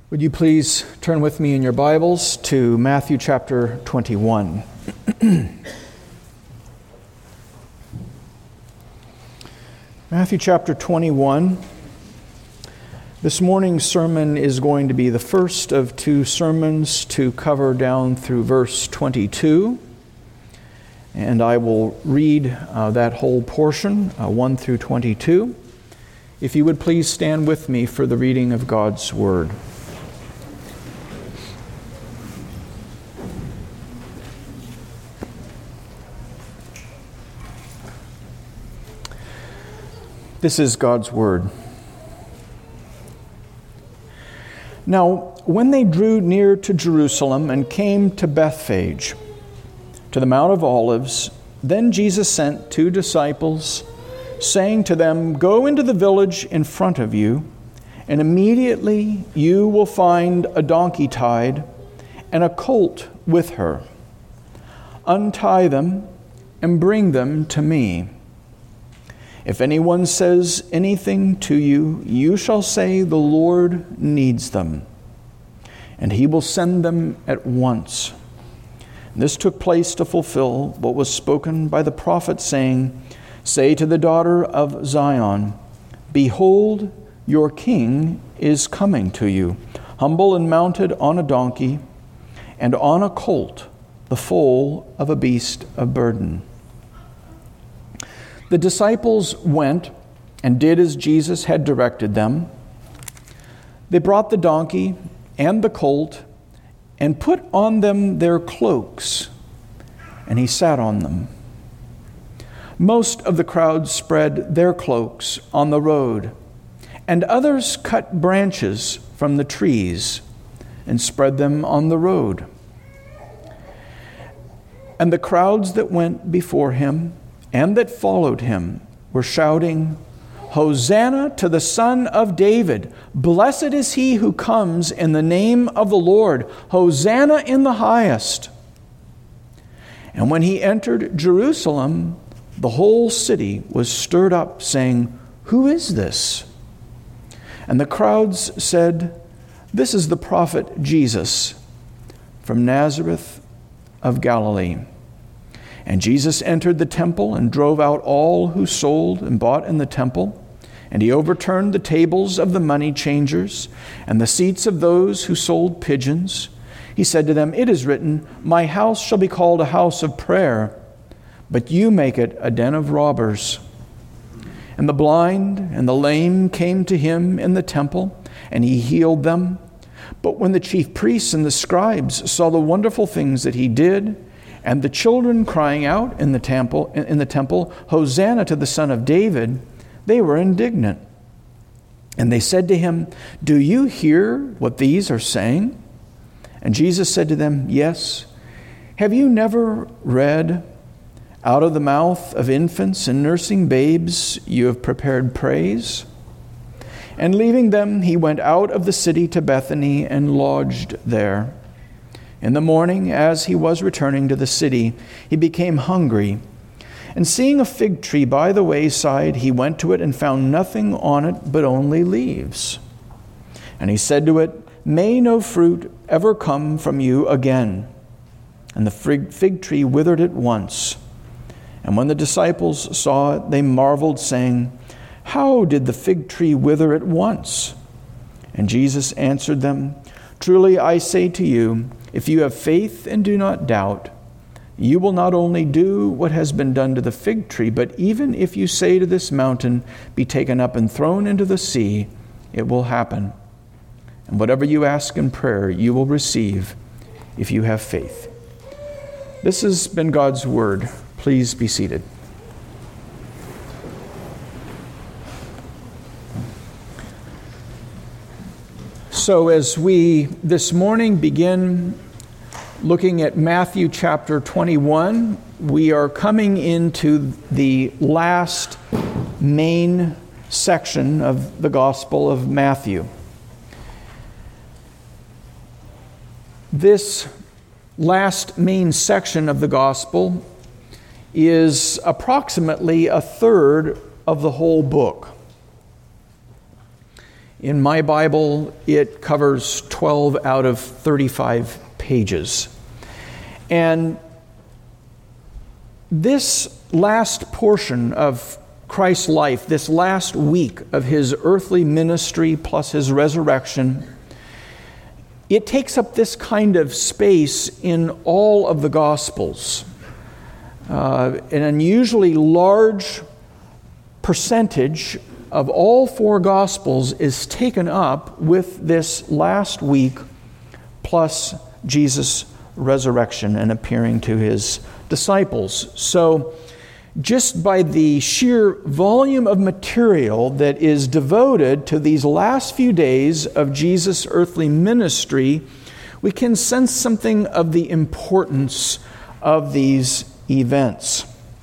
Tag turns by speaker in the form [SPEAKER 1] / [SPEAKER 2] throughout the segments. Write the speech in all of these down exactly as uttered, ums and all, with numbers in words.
[SPEAKER 1] Would you please turn with me in your Bibles to Matthew chapter twenty-one. Matthew chapter twenty-one. This morning's sermon is going to be the first of two sermons to cover down through verse twenty-two. And I will read uh, that whole portion, uh, one through twenty-two. If you would please stand with me for the reading of God's Word. This is God's Word. Now, when they drew near to Jerusalem and came to Bethphage, to the Mount of Olives, then Jesus sent two disciples, saying to them, "Go into the village in front of you, and immediately you will find a donkey tied and a colt with her. Untie them and bring them to me. If anyone says anything to you, you shall say, 'The Lord needs them,' and he will send them at once." And this took place to fulfill what was spoken by the prophet, saying, "Say to the daughter of Zion, Behold, your king is coming to you, humble and mounted on a donkey, and on a colt, the foal of a beast of burden." The disciples went and did as Jesus had directed them. They brought the donkey and the colt and put on them their cloaks, and he sat on them. Most of the crowd spread their cloaks on the road, and others cut branches from the trees and spread them on the road. And the crowds that went before him and that followed him were shouting, "Hosanna to the Son of David! Blessed is he who comes in the name of the Lord! Hosanna in the highest!" And when he entered Jerusalem, the whole city was stirred up, saying, "Who is this?" And the crowds said, "This is the prophet Jesus from Nazareth of Galilee." And Jesus entered the temple and drove out all who sold and bought in the temple. And he overturned the tables of the money changers and the seats of those who sold pigeons. He said to them, "It is written, 'My house shall be called a house of prayer,' but you make it a den of robbers." And the blind and the lame came to him in the temple, and he healed them. But when the chief priests and the scribes saw the wonderful things that he did, and the children crying out in the temple, in the temple, "Hosanna to the Son of David," they were indignant. And they said to him, "Do you hear what these are saying?" And Jesus said to them, "Yes. Have you never read, 'Out of the mouth of infants and nursing babes you have prepared praise'?" And leaving them, he went out of the city to Bethany and lodged there. In the morning, as he was returning to the city, he became hungry. And seeing a fig tree by the wayside, he went to it and found nothing on it but only leaves. And he said to it, "May no fruit ever come from you again." And the fig tree withered at once. And when the disciples saw it, they marveled, saying, "How did the fig tree wither at once?" And Jesus answered them, "Truly I say to you, if you have faith and do not doubt, you will not only do what has been done to the fig tree, but even if you say to this mountain, 'Be taken up and thrown into the sea,' it will happen. And whatever you ask in prayer, you will receive if you have faith." This has been God's Word. Please be seated. So as we this morning begin looking at Matthew chapter twenty-one, we are coming into the last main section of the Gospel of Matthew. This last main section of the Gospel is approximately a third of the whole book. In my Bible, it covers twelve out of thirty-five pages. And this last portion of Christ's life, this last week of his earthly ministry plus his resurrection, it takes up this kind of space in all of the Gospels. Uh, an unusually large percentage of all four Gospels is taken up with this last week plus Jesus' resurrection and appearing to his disciples. So just by the sheer volume of material that is devoted to these last few days of Jesus' earthly ministry, we can sense something of the importance of these events.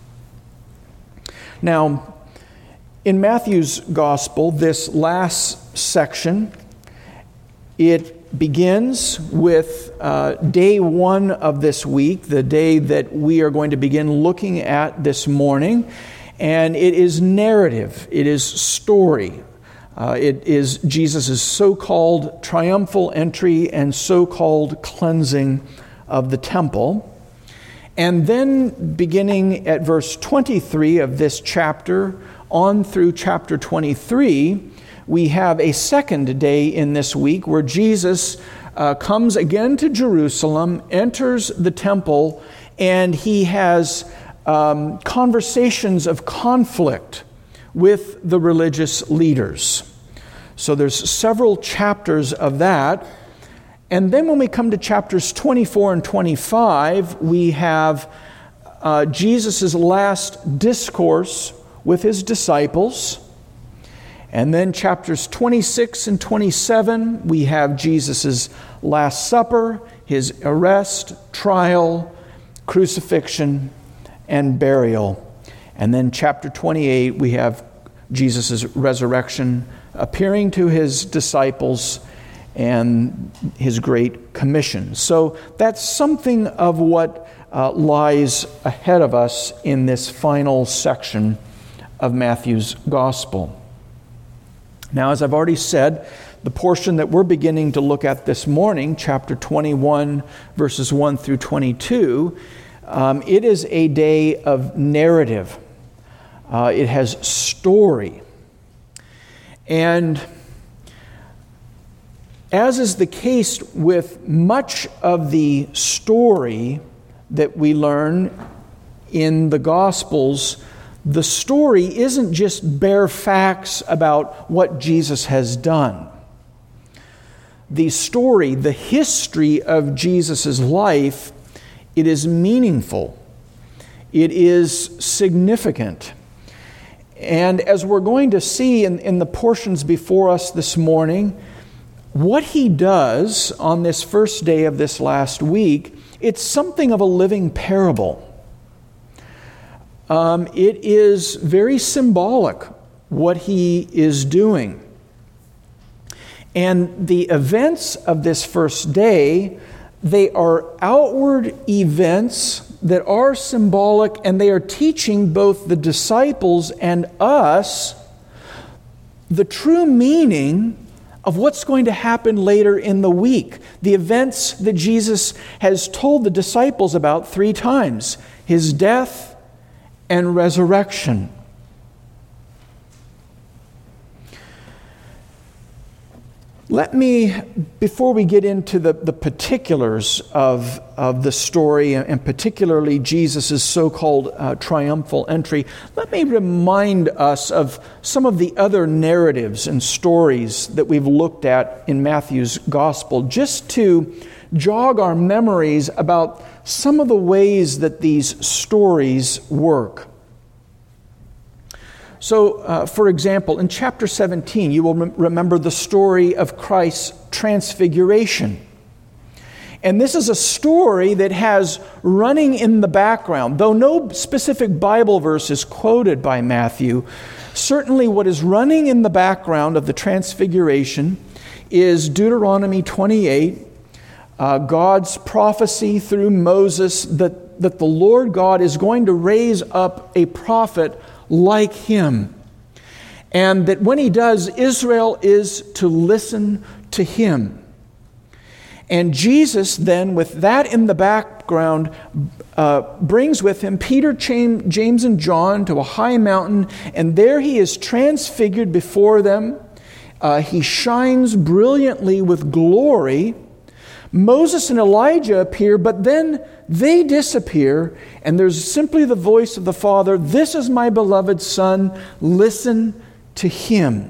[SPEAKER 1] Now, in Matthew's Gospel, this last section, it begins with uh, day one of this week, the day that we are going to begin looking at this morning. And it is narrative, it is story. Uh, it is Jesus' so-called triumphal entry and so-called cleansing of the temple. And then beginning at verse twenty-three of this chapter on through chapter twenty-three, we have a second day in this week where Jesus uh, comes again to Jerusalem, enters the temple, and he has um, conversations of conflict with the religious leaders. So there's several chapters of that. And then when we come to chapters twenty-four and twenty-five, we have uh, Jesus' last discourse with his disciples. And then chapters twenty-six and twenty-seven, we have Jesus' Last Supper, his arrest, trial, crucifixion, and burial. And then chapter twenty-eight, we have Jesus' resurrection, appearing to his disciples, and his great commission. So that's something of what uh, lies ahead of us in this final section of Matthew's Gospel. Now, as I've already said, the portion that we're beginning to look at this morning, chapter twenty-one, verses one through twenty-two, um, it is a day of narrative. Uh, it has story. And as is the case with much of the story that we learn in the Gospels, the story isn't just bare facts about what Jesus has done. The story, the history of Jesus' life, it is meaningful. It is significant. And as we're going to see in, in the portions before us this morning, what he does on this first day of this last week, it's something of a living parable. Um, it is very symbolic what he is doing. And the events of this first day, they are outward events that are symbolic, and they are teaching both the disciples and us the true meaning of what's going to happen later in the week. The events that Jesus has told the disciples about three times: his death and resurrection. Let me, before we get into the, the particulars of, of the story, and particularly Jesus' so-called uh, triumphal entry, let me remind us of some of the other narratives and stories that we've looked at in Matthew's Gospel, just to jog our memories about some of the ways that these stories work. So, uh, for example, in chapter seventeen, you will rem- remember the story of Christ's transfiguration. And this is a story that has running in the background, though no specific Bible verse is quoted by Matthew, certainly what is running in the background of the transfiguration is Deuteronomy twenty-eight, uh, God's prophecy through Moses that, that the Lord God is going to raise up a prophet like him. and that when he does, Israel is to listen to him. And Jesus then, with that in the background, uh, brings with him Peter, James, and John to a high mountain, and there he is transfigured before them. Uh, he shines brilliantly with glory. Moses and Elijah appear, but then they disappear, and there's simply the voice of the Father, "This is my beloved Son, listen to him."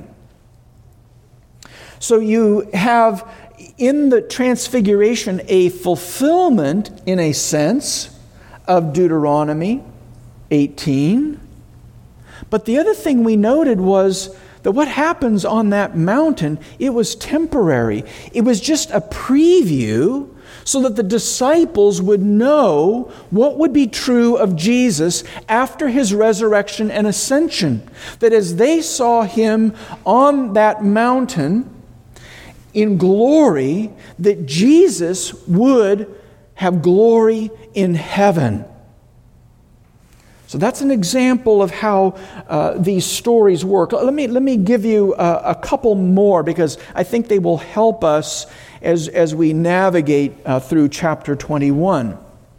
[SPEAKER 1] So you have in the transfiguration a fulfillment, in a sense, of Deuteronomy eighteen. But the other thing we noted was that what happens on that mountain, it was temporary. It was just a preview so that the disciples would know what would be true of Jesus after his resurrection and ascension. That as they saw him on that mountain in glory, that Jesus would have glory in heaven. So that's an example of how uh, these stories work. Let me, let me give you a, a couple more, because I think they will help us as, as we navigate uh, through chapter twenty-one.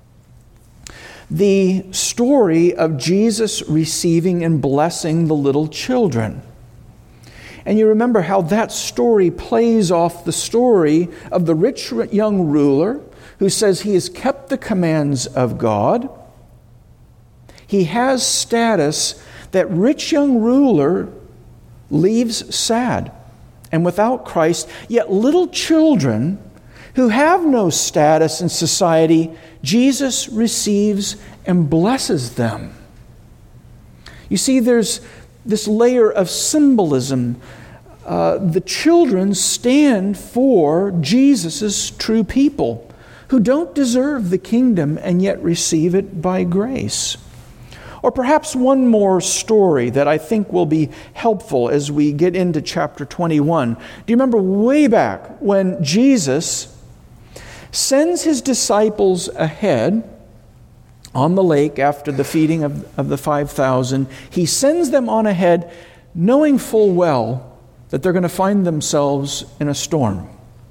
[SPEAKER 1] The story of Jesus receiving and blessing the little children. And you remember how that story plays off the story of the rich young ruler who says he has kept the commands of God. He has status. That rich young ruler leaves sad and without Christ, yet little children who have no status in society, Jesus receives and blesses them. You see, there's this layer of symbolism. Uh, the children stand for Jesus' true people who don't deserve the kingdom and yet receive it by grace. Or perhaps one more story that I think will be helpful as we get into chapter twenty-one. Do you remember way back when Jesus sends his disciples ahead on the lake after the feeding of, of the five thousand? He sends them on ahead knowing full well that they're going to find themselves in a storm.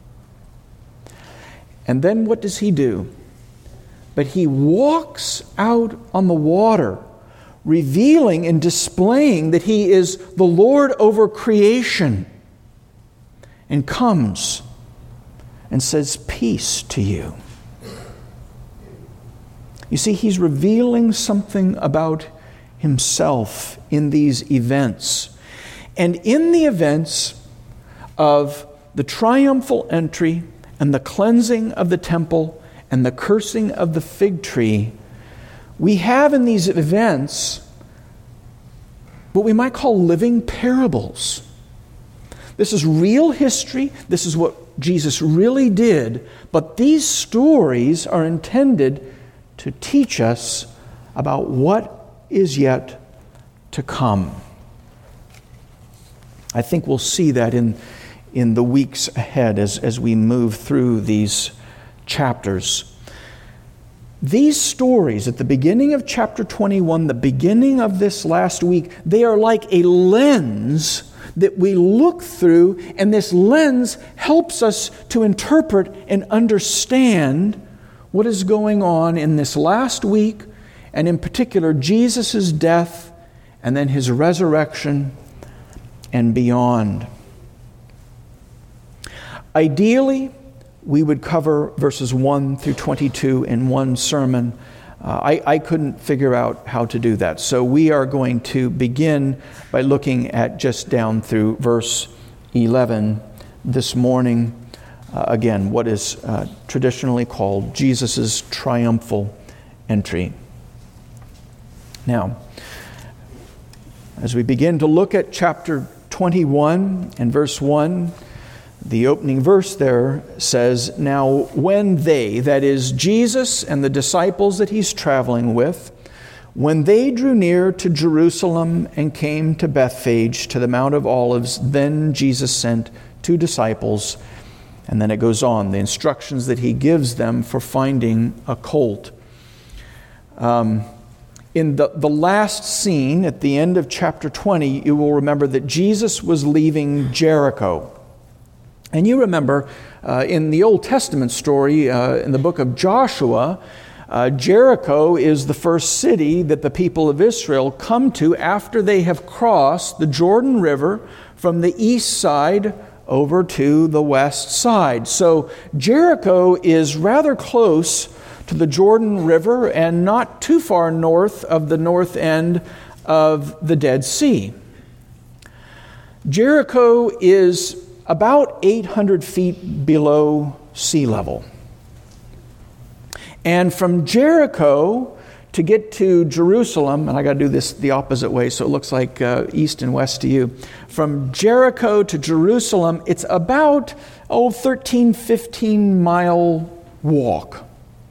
[SPEAKER 1] And then what does he do? But he walks out on the water, revealing and displaying that he is the Lord over creation, and comes and says, "Peace to you." You see, he's revealing something about himself in these events. And in the events of the triumphal entry and the cleansing of the temple and the cursing of the fig tree, we have in these events what we might call living parables. This is real history. This is what Jesus really did. But these stories are intended to teach us about what is yet to come. I think we'll see that in, in the weeks ahead as, as we move through these chapters. These stories at the beginning of chapter twenty-one, the beginning of this last week, they are like a lens that we look through, and this lens helps us to interpret and understand what is going on in this last week, and in particular, Jesus' death and then his resurrection and beyond. Ideally, we would cover verses one through twenty-two in one sermon. Uh, I, I couldn't figure out how to do that. So we are going to begin by looking at just down through verse eleven this morning. Uh, again, what is uh, traditionally called Jesus' triumphal entry. Now, as we begin to look at chapter twenty-one and verse one, the opening verse there says, "Now when they," that is Jesus and the disciples that he's traveling with, "when they drew near to Jerusalem and came to Bethphage, to the Mount of Olives, then Jesus sent two disciples." And then it goes on, the instructions that he gives them for finding a colt. Um, In the, the last scene at the end of chapter twenty, you will remember that Jesus was leaving Jericho. And you remember uh, in the Old Testament story, uh, in the book of Joshua, uh, Jericho is the first city that the people of Israel come to after they have crossed the Jordan River from the east side over to the west side. So Jericho is rather close to the Jordan River and not too far north of the north end of the Dead Sea. Jericho is about eight hundred feet below sea level. And from Jericho to get to Jerusalem, and I got to do this the opposite way so it looks like uh, east and west to you. From Jericho to Jerusalem, it's about, oh, thirteen, fifteen mile walk.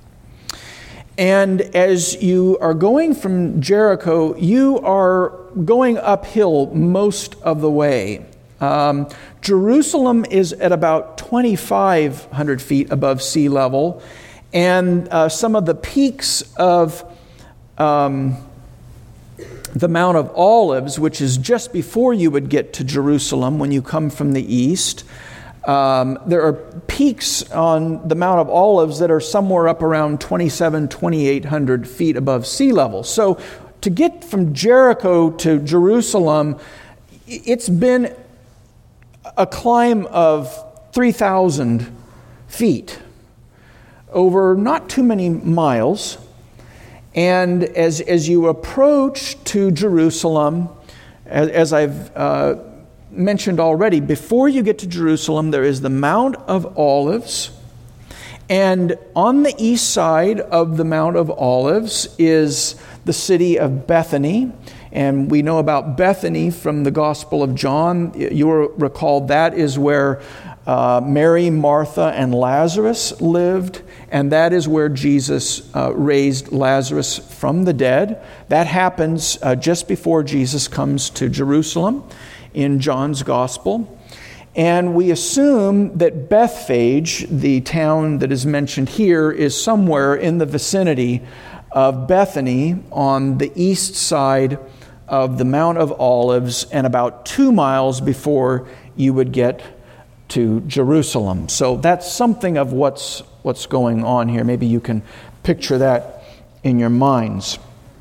[SPEAKER 1] And as you are going from Jericho, you are going uphill most of the way. Um, Jerusalem is at about twenty-five hundred feet above sea level, and uh, some of the peaks of um, the Mount of Olives, which is just before you would get to Jerusalem when you come from the east, um, there are peaks on the Mount of Olives that are somewhere up around twenty-seven, twenty-eight hundred feet above sea level. So to get from Jericho to Jerusalem, it's been a climb of three thousand feet over not too many miles. And as, as you approach to Jerusalem, as, as I've uh, mentioned already, before you get to Jerusalem, there is the Mount of Olives. And on the east side of the Mount of Olives is the city of Bethany. And we know about Bethany from the Gospel of John. You will recall that is where uh, Mary, Martha, and Lazarus lived. And that is where Jesus uh, raised Lazarus from the dead. That happens uh, just before Jesus comes to Jerusalem in John's Gospel. And we assume that Bethphage, the town that is mentioned here, is somewhere in the vicinity of Bethany on the east side of the Mount of Olives and about two miles before you would get to Jerusalem. So that's something of what's what's going on here. Maybe you can picture that in your minds.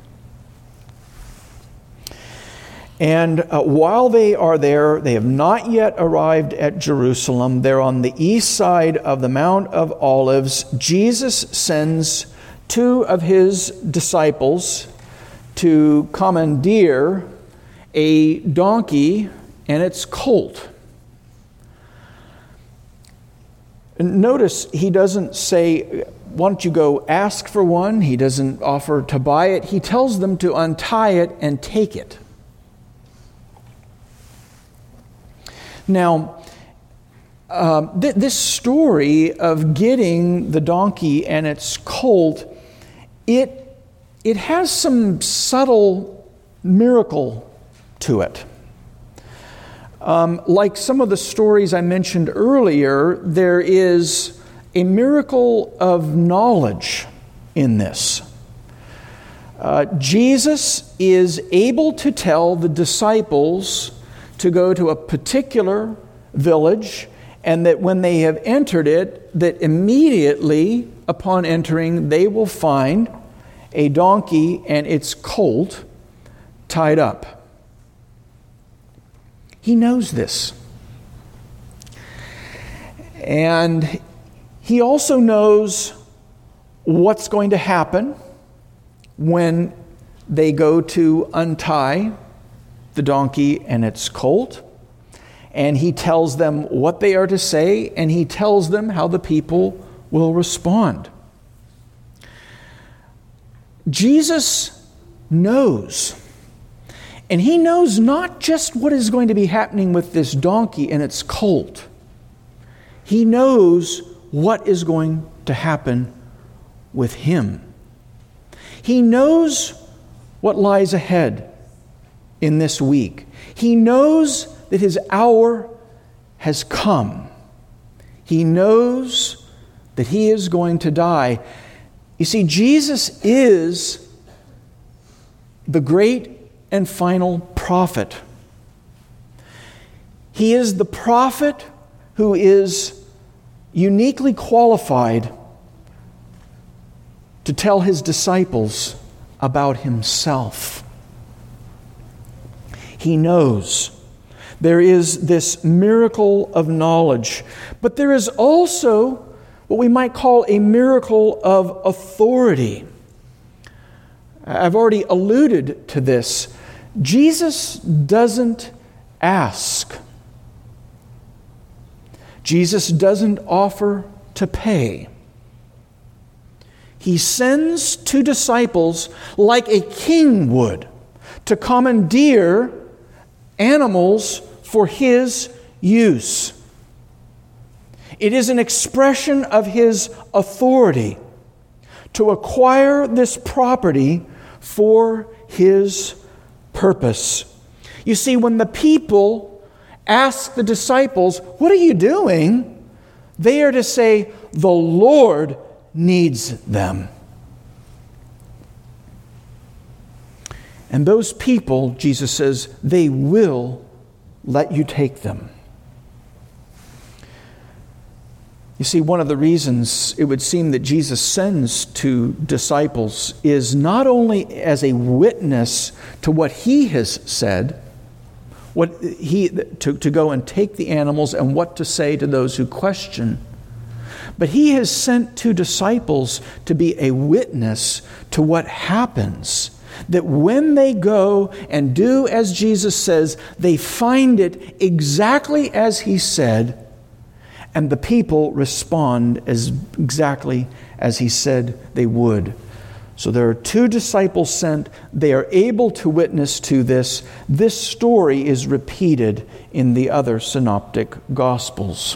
[SPEAKER 1] And uh, while they are there, they have not yet arrived at Jerusalem. They're on the east side of the Mount of Olives. Jesus sends two of his disciples to commandeer a donkey and its colt. Notice he doesn't say, why don't you go ask for one? He doesn't offer to buy it. He tells them to untie it and take it. Now, um, th- this story of getting the donkey and its colt, it It has some subtle miracle to it. Um, like some of the stories I mentioned earlier, there is a miracle of knowledge in this. Uh, Jesus is able to tell the disciples to go to a particular village, and that when they have entered it, that immediately upon entering, they will find a donkey and its colt tied up. He knows this. And he also knows what's going to happen when they go to untie the donkey and its colt. And he tells them what they are to say, and he tells them how the people will respond. Jesus knows. And he knows not just what is going to be happening with this donkey and its colt. He knows what is going to happen with him. He knows what lies ahead in this week. He knows that his hour has come. He knows that he is going to die. You see, Jesus is the great and final prophet. He is the prophet who is uniquely qualified to tell his disciples about himself. He knows. There is this miracle of knowledge, but there is also what we might call a miracle of authority. I've already alluded to this. Jesus doesn't ask. Jesus doesn't offer to pay. He sends two disciples like a king would to commandeer animals for his use. It is an expression of his authority to acquire this property for his purpose. You see, when the people ask the disciples, "What are you doing?" they are to say, "The Lord needs them." And those people, Jesus says, they will let you take them. You see, one of the reasons it would seem that Jesus sends two disciples is not only as a witness to what he has said, what he to, to go and take the animals and what to say to those who question, but he has sent two disciples to be a witness to what happens. That when they go and do as Jesus says, they find it exactly as he said, and the people respond as exactly as he said they would. So there are two disciples sent. They are able to witness to this. This story is repeated in the other synoptic Gospels.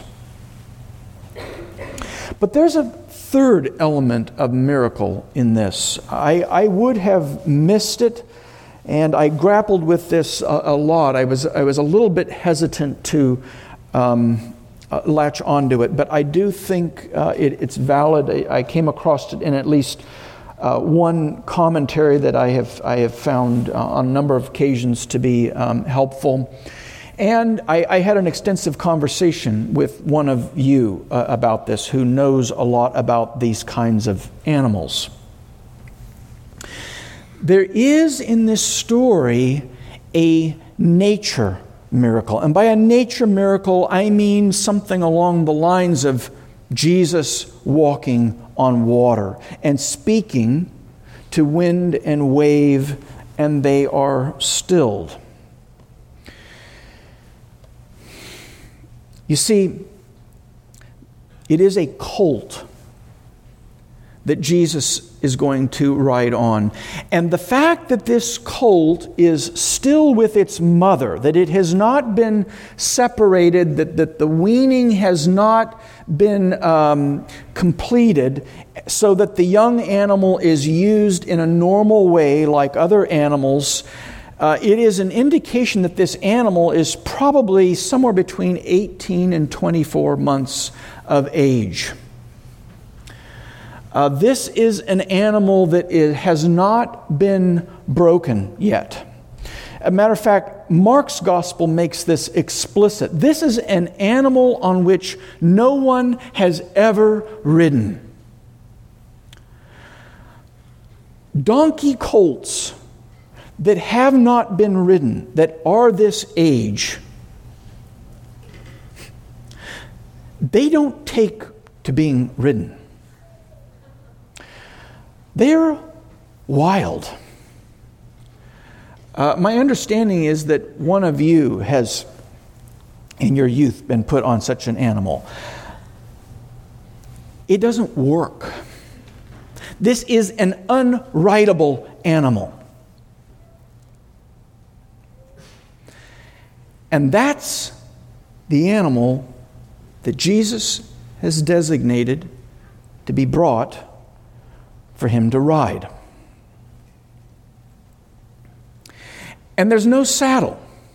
[SPEAKER 1] But there's a third element of miracle in this. I, I would have missed it, and I grappled with this a, a lot. I was I was a little bit hesitant to um, uh, latch onto it, but I do think uh, it, it's valid. I, I came across it in at least uh, one commentary that I have I have found uh, on a number of occasions to be um, helpful. And I, I had an extensive conversation with one of you uh, about this, who knows a lot about these kinds of animals. There is in this story a nature miracle. And by a nature miracle, I mean something along the lines of Jesus walking on water and speaking to wind and wave, and they are stilled. You see, it is a colt that Jesus is going to ride on. And the fact that this colt is still with its mother, that it has not been separated, that, that the weaning has not been um, completed, so that the young animal is used in a normal way like other animals, Uh, it is an indication that this animal is probably somewhere between eighteen and twenty-four months of age. Uh, this is an animal that is, has not been broken yet. As a matter of fact, Mark's gospel makes this explicit. This is an animal on which no one has ever ridden. Donkey colts that have not been ridden, that are this age, they don't take to being ridden. They're wild. Uh, my understanding is that one of you has, in your youth, been put on such an animal. It doesn't work. This is an unrideable animal. And that's the animal that Jesus has designated to be brought for him to ride. And there's no saddle.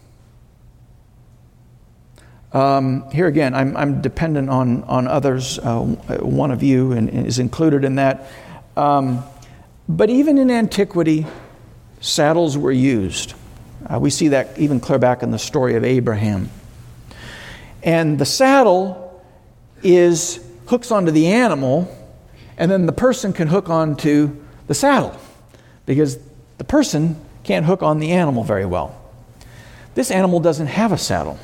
[SPEAKER 1] Um, here again, I'm, I'm dependent on, on others. Uh, one of you and, and is included in that. Um, but even in antiquity, saddles were used. Uh, we see that even clear back in the story of Abraham. And the saddle is hooks onto the animal, and then the person can hook onto the saddle, because the person can't hook on the animal very well. This animal doesn't have a saddle.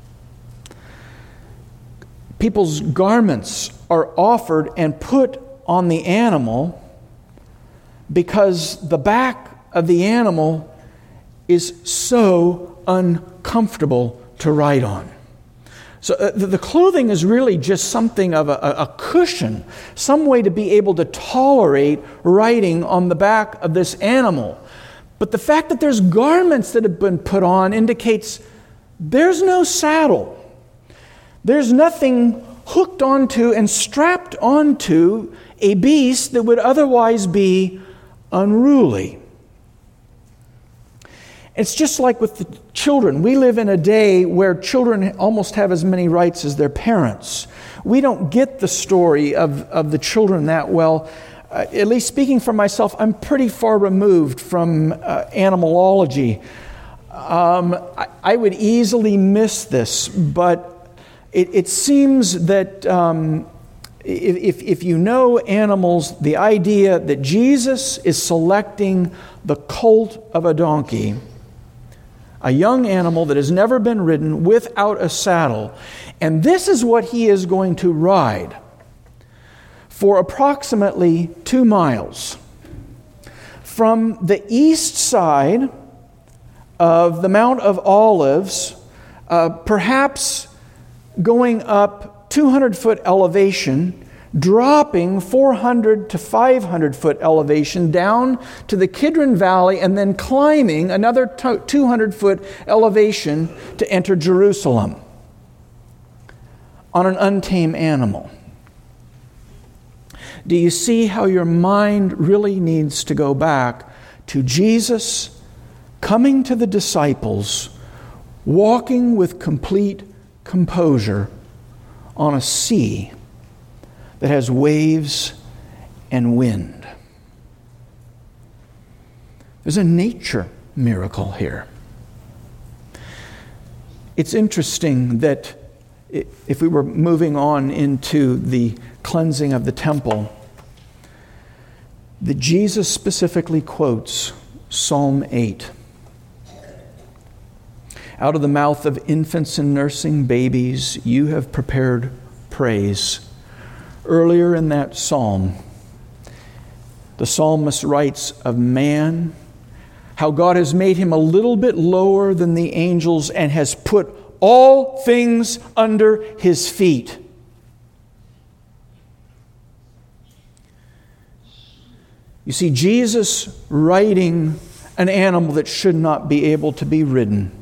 [SPEAKER 1] People's garments are offered and put on the animal because the back of the animal is so uncomfortable to ride on. So uh, the, the clothing is really just something of a, a cushion, some way to be able to tolerate riding on the back of this animal. But the fact that there's garments that have been put on indicates there's no saddle. There's nothing hooked onto and strapped onto a beast that would otherwise be unruly. It's just like with the children. We live in a day where children almost have as many rights as their parents. We don't get the story of, of the children that well. Uh, at least speaking for myself, I'm pretty far removed from uh, animalology. Um, I, I would easily miss this, but it, it seems that um, if, if you know animals, the idea that Jesus is selecting the colt of a donkey, a young animal that has never been ridden without a saddle, and this is what he is going to ride for approximately two miles from the east side of the Mount of Olives, uh, perhaps going up two hundred foot elevation, dropping four hundred to five hundred foot elevation down to the Kidron Valley, and then climbing another two hundred foot elevation to enter Jerusalem on an untamed animal. Do you see how your mind really needs to go back to Jesus coming to the disciples, walking with complete composure on a sea that has waves and wind? There's a nature miracle here. It's interesting that if we were moving on into the cleansing of the temple, that Jesus specifically quotes Psalm eight. Out of the mouth of infants and nursing babies, you have prepared praise. Earlier in that psalm, the psalmist writes of man, how God has made him a little bit lower than the angels and has put all things under his feet. You see, Jesus riding an animal that should not be able to be ridden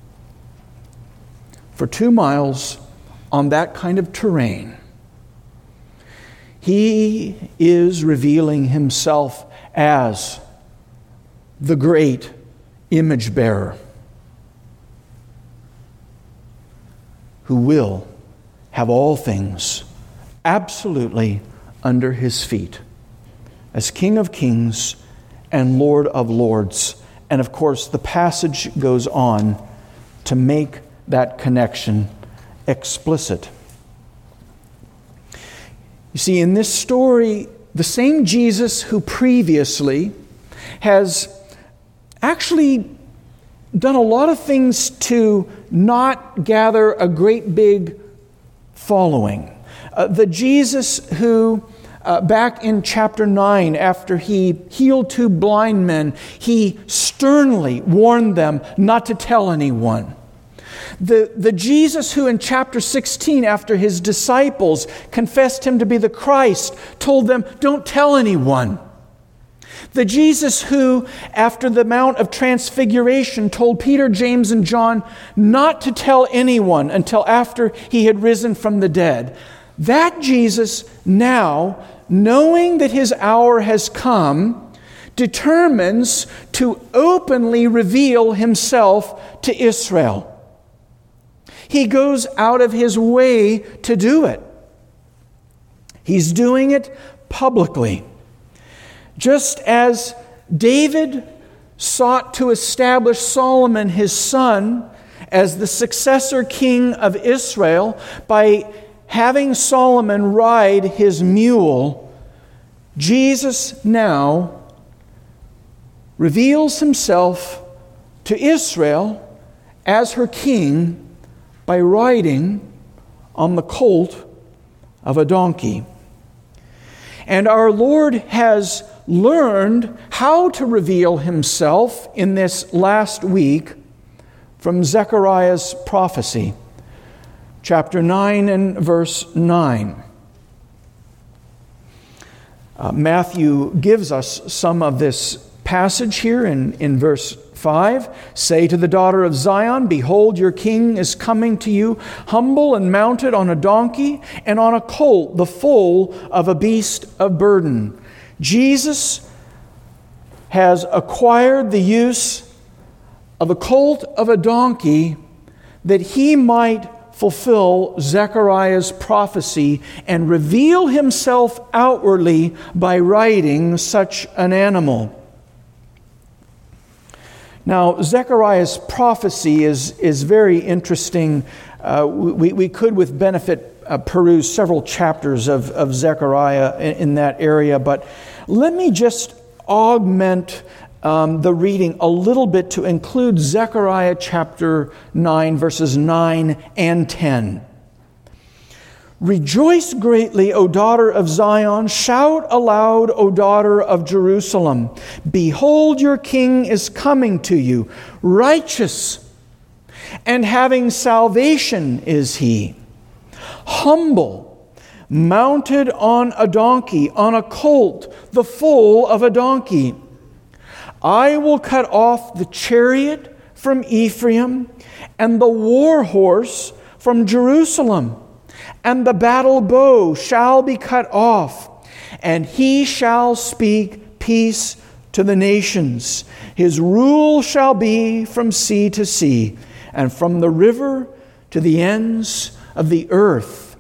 [SPEAKER 1] for two miles on that kind of terrain. He is revealing himself as the great image bearer who will have all things absolutely under his feet as King of Kings and Lord of Lords. And of course, the passage goes on to make that connection explicit. You see, in this story, the same Jesus who previously has actually done a lot of things to not gather a great big following. Uh, the Jesus who, uh, back in chapter nine, after he healed two blind men, he sternly warned them not to tell anyone. The, the Jesus who in chapter sixteen, after his disciples confessed him to be the Christ, told them, don't tell anyone. The Jesus who, after the Mount of Transfiguration, told Peter, James, and John not to tell anyone until after he had risen from the dead. That Jesus now, knowing that his hour has come, determines to openly reveal himself to Israel. He goes out of his way to do it. He's doing it publicly. Just as David sought to establish Solomon, his son, as the successor king of Israel by having Solomon ride his mule, Jesus now reveals himself to Israel as her king by riding on the colt of a donkey. And our Lord has learned how to reveal himself in this last week from Zechariah's prophecy, chapter nine and verse nine. Uh, Matthew gives us some of this passage here in, in verse five. Say to the daughter of Zion, behold, your king is coming to you, humble and mounted on a donkey and on a colt, the foal of a beast of burden. Jesus has acquired the use of a colt of a donkey that he might fulfill Zechariah's prophecy and reveal himself outwardly by riding such an animal. Now, Zechariah's prophecy is, is very interesting. Uh, we, we could, with benefit, uh, peruse several chapters of, of Zechariah in, in that area, but let me just augment um, the reading a little bit to include Zechariah chapter nine, verses nine and ten. Rejoice greatly, O daughter of Zion. Shout aloud, O daughter of Jerusalem. Behold, your king is coming to you. Righteous and having salvation is he. Humble, mounted on a donkey, on a colt, the foal of a donkey. I will cut off the chariot from Ephraim and the war horse from Jerusalem. And the battle bow shall be cut off, and he shall speak peace to the nations. His rule shall be from sea to sea, and from the river to the ends of the earth.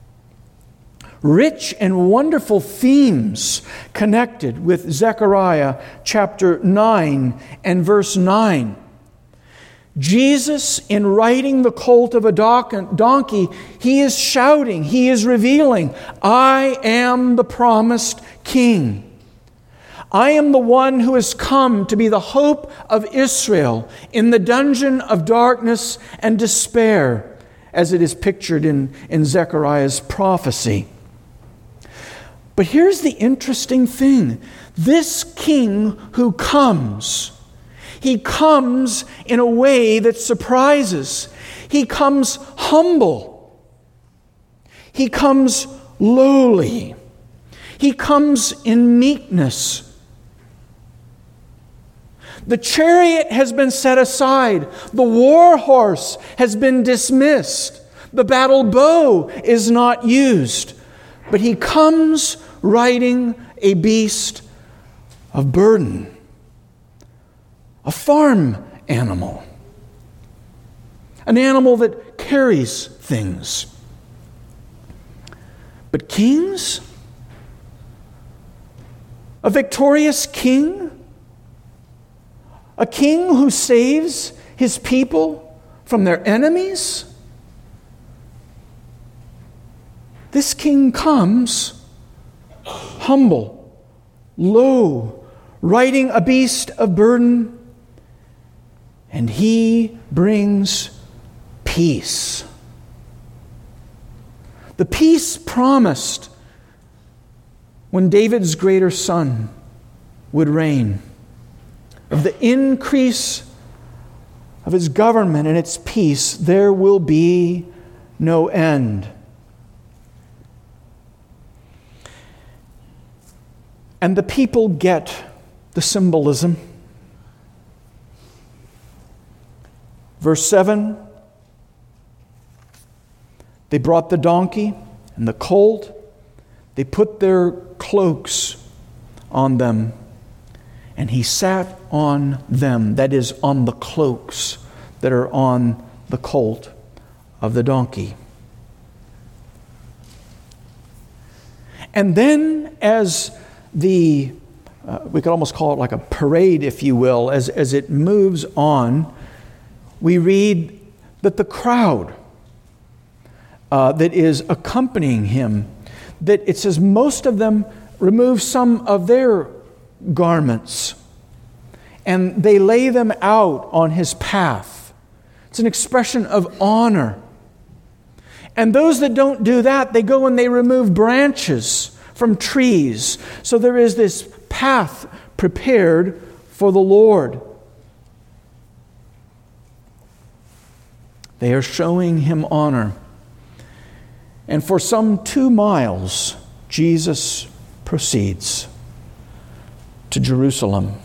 [SPEAKER 1] Rich and wonderful themes connected with Zechariah chapter nine and verse nine. Jesus, in riding the colt of a donkey, he is shouting, he is revealing, I am the promised king. I am the one who has come to be the hope of Israel in the dungeon of darkness and despair, as it is pictured in, in Zechariah's prophecy. But here's the interesting thing. This king who comes, he comes in a way that surprises. He comes humble. He comes lowly. He comes in meekness. The chariot has been set aside. The war horse has been dismissed. The battle bow is not used. But he comes riding a beast of burden. A farm animal. An animal that carries things. But kings? A victorious king? A king who saves his people from their enemies? This king comes humble, low, riding a beast of burden, and he brings peace. The peace promised when David's greater son would reign, of the increase of his government and its peace, there will be no end. And the people get the symbolism. Verse seven, they brought the donkey and the colt. They put their cloaks on them, and he sat on them, that is, on the cloaks that are on the colt of the donkey. And then, as the uh, we could almost call it like a parade, if you will, as, as it moves on, we read that the crowd uh, that is accompanying him, that it says most of them remove some of their garments and they lay them out on his path. It's an expression of honor. And those that don't do that, they go and they remove branches from trees. So there is this path prepared for the Lord. They are showing him honor. And for some two miles, Jesus proceeds to Jerusalem.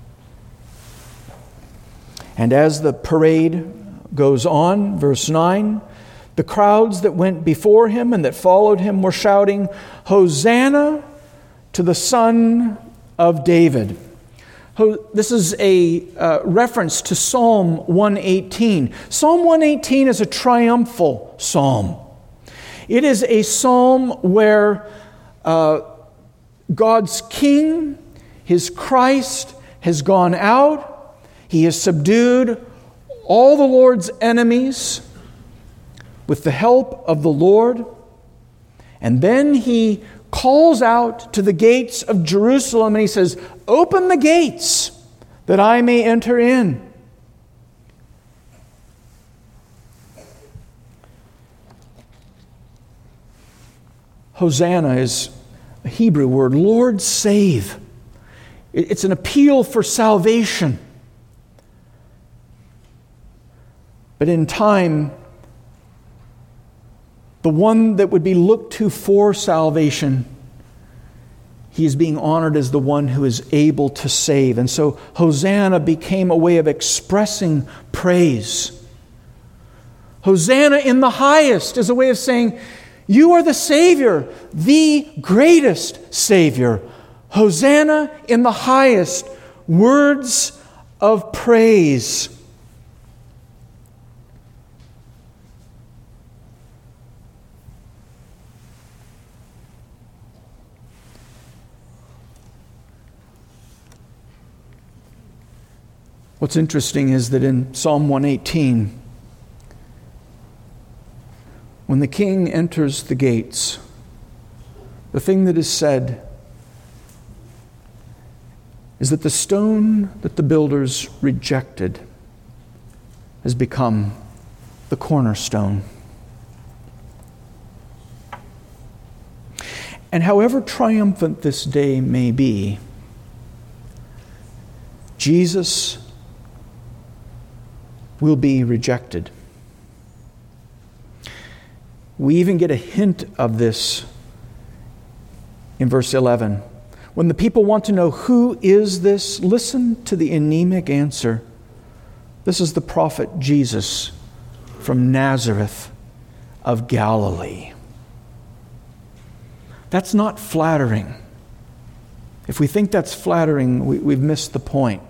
[SPEAKER 1] And as the parade goes on, verse nine, the crowds that went before him and that followed him were shouting, "Hosanna to the Son of David." This is a uh, reference to Psalm one eighteen. Psalm one eighteen is a triumphal psalm. It is a psalm where uh, God's King, His Christ, has gone out. He has subdued all the Lord's enemies with the help of the Lord. And then He calls out to the gates of Jerusalem and He says, "Open the gates that I may enter in." Hosanna is a Hebrew word, Lord save. It's an appeal for salvation. But in time, the one that would be looked to for salvation, he is being honored as the one who is able to save. And so Hosanna became a way of expressing praise. Hosanna in the highest is a way of saying, you are the Savior, the greatest Savior. Hosanna in the highest, words of praise. What's interesting is that in Psalm one eighteen, when the king enters the gates, the thing that is said is that the stone that the builders rejected has become the cornerstone. And however triumphant this day may be, Jesus will be rejected. We even get a hint of this in verse eleven. When the people want to know who is this, listen to the anemic answer. This is the prophet Jesus from Nazareth of Galilee. That's not flattering. If we think that's flattering, we, we've missed the point.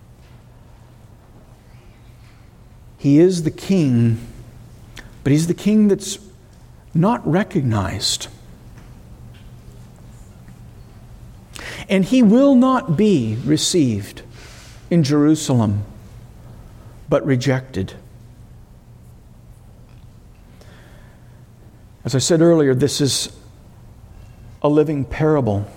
[SPEAKER 1] He is the king, but he's the king that's not recognized. And he will not be received in Jerusalem, but rejected. As I said earlier, this is a living parable.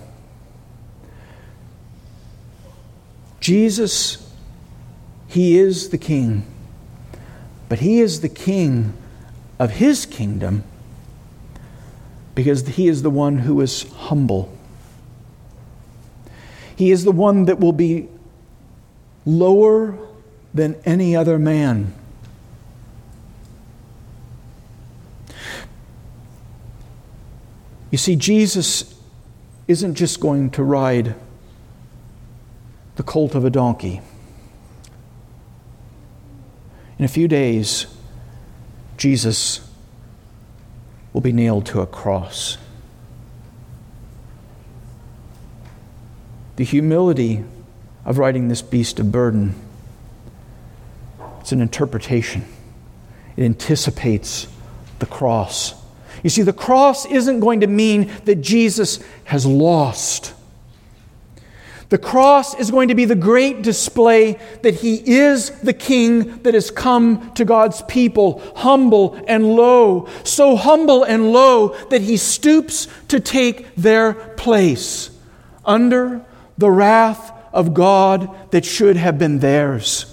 [SPEAKER 1] Jesus, he is the king. But he is the king of his kingdom because he is the one who is humble. He is the one that will be lower than any other man. You see, Jesus isn't just going to ride the colt of a donkey. In a few days, Jesus will be nailed to a cross. The humility of riding this beast of burden, it's an interpretation. It anticipates the cross. You see, the cross isn't going to mean that Jesus has lost. The cross is going to be the great display that He is the King that has come to God's people, humble and low, so humble and low that He stoops to take their place under the wrath of God that should have been theirs.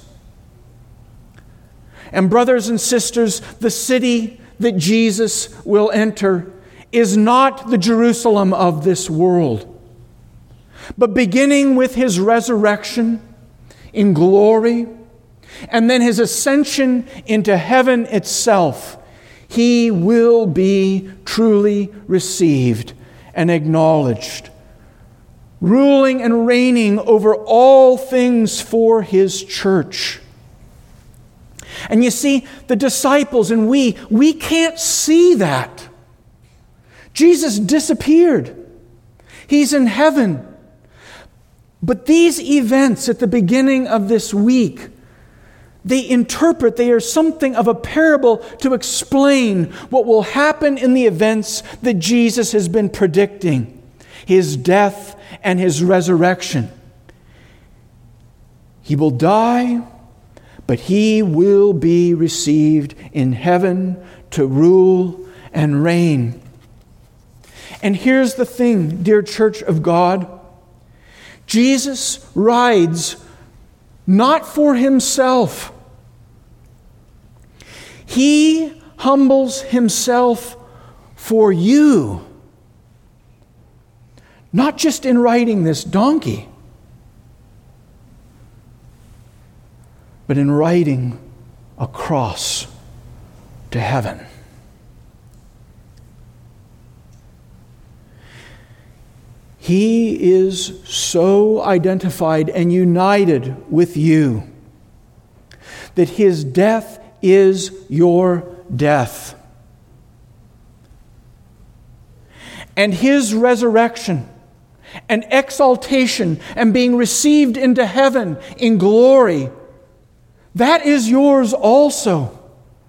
[SPEAKER 1] And brothers and sisters, the city that Jesus will enter is not the Jerusalem of this world. But beginning with His resurrection in glory, and then His ascension into heaven itself, He will be truly received and acknowledged, ruling and reigning over all things for His church. And you see, the disciples and we, we can't see that. Jesus disappeared. He's in heaven. But these events at the beginning of this week, they interpret, they are something of a parable to explain what will happen in the events that Jesus has been predicting. His death and His resurrection. He will die, but He will be received in heaven to rule and reign. And here's the thing, dear church of God. Jesus rides not for Himself. He humbles Himself for you. Not just in riding this donkey, but in riding a cross to heaven. He is so identified and united with you that His death is your death. And His resurrection and exaltation and being received into heaven in glory, that is yours also.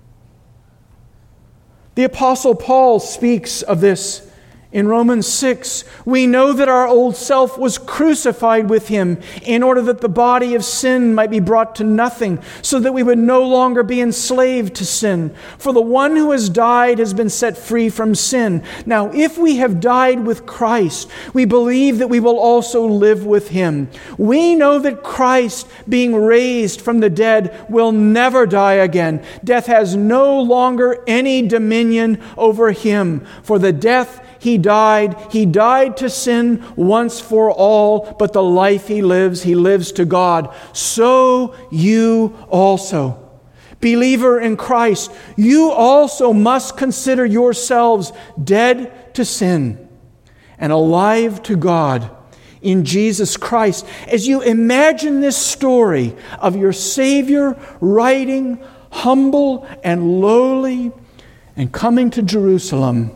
[SPEAKER 1] The Apostle Paul speaks of this in Romans six. We know that our old self was crucified with Him in order that the body of sin might be brought to nothing, so that we would no longer be enslaved to sin. For the one who has died has been set free from sin. Now, if we have died with Christ, we believe that we will also live with Him. We know that Christ, being raised from the dead, will never die again. Death has no longer any dominion over Him. For the death He died, He died to sin once for all, but the life He lives, He lives to God. So you also, believer in Christ, you also must consider yourselves dead to sin and alive to God in Jesus Christ. As you imagine this story of your Savior riding humble and lowly and coming to Jerusalem,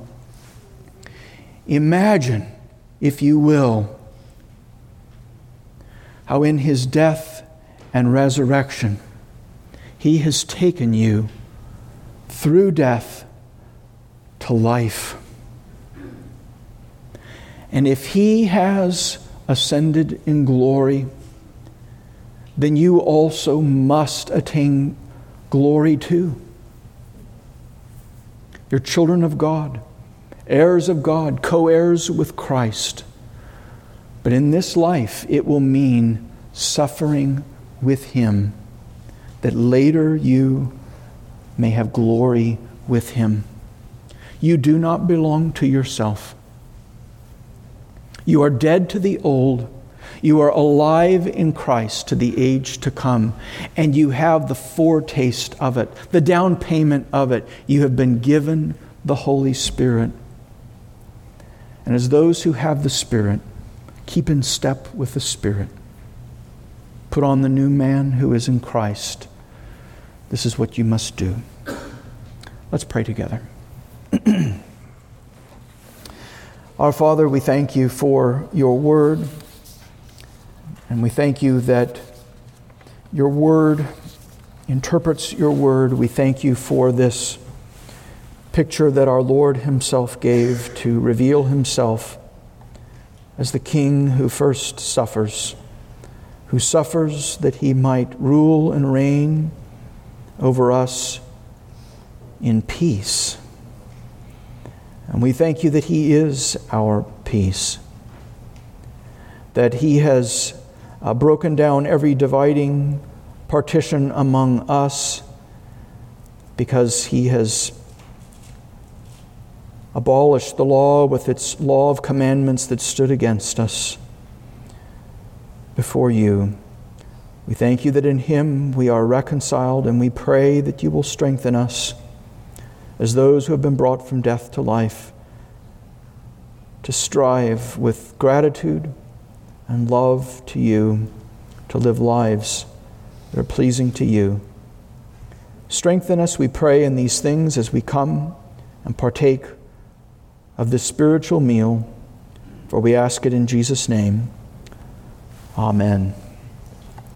[SPEAKER 1] imagine, if you will, how in His death and resurrection, He has taken you through death to life. And if He has ascended in glory, then you also must attain glory too. You're children of God, heirs of God, co-heirs with Christ. But in this life, it will mean suffering with Him, that later you may have glory with Him. You do not belong to yourself. You are dead to the old. You are alive in Christ to the age to come. And you have the foretaste of it, the down payment of it. You have been given the Holy Spirit. And as those who have the Spirit, keep in step with the Spirit. Put on the new man who is in Christ. This is what you must do. Let's pray together. Our Father, we thank You for Your word. And we thank You that Your word interprets Your word. We thank You for this picture that our Lord Himself gave to reveal Himself as the King who first suffers, who suffers that he might rule and reign over us in peace. And we thank you that he is our peace, that he has uh, broken down every dividing partition among us because he has abolished the law with its law of commandments that stood against us before you. We thank you that in him we are reconciled, and we pray that you will strengthen us as those who have been brought from death to life to strive with gratitude and love to you, to live lives that are pleasing to you. Strengthen us, we pray, in these things as we come and partake of this spiritual meal, for we ask it in Jesus' name. Amen.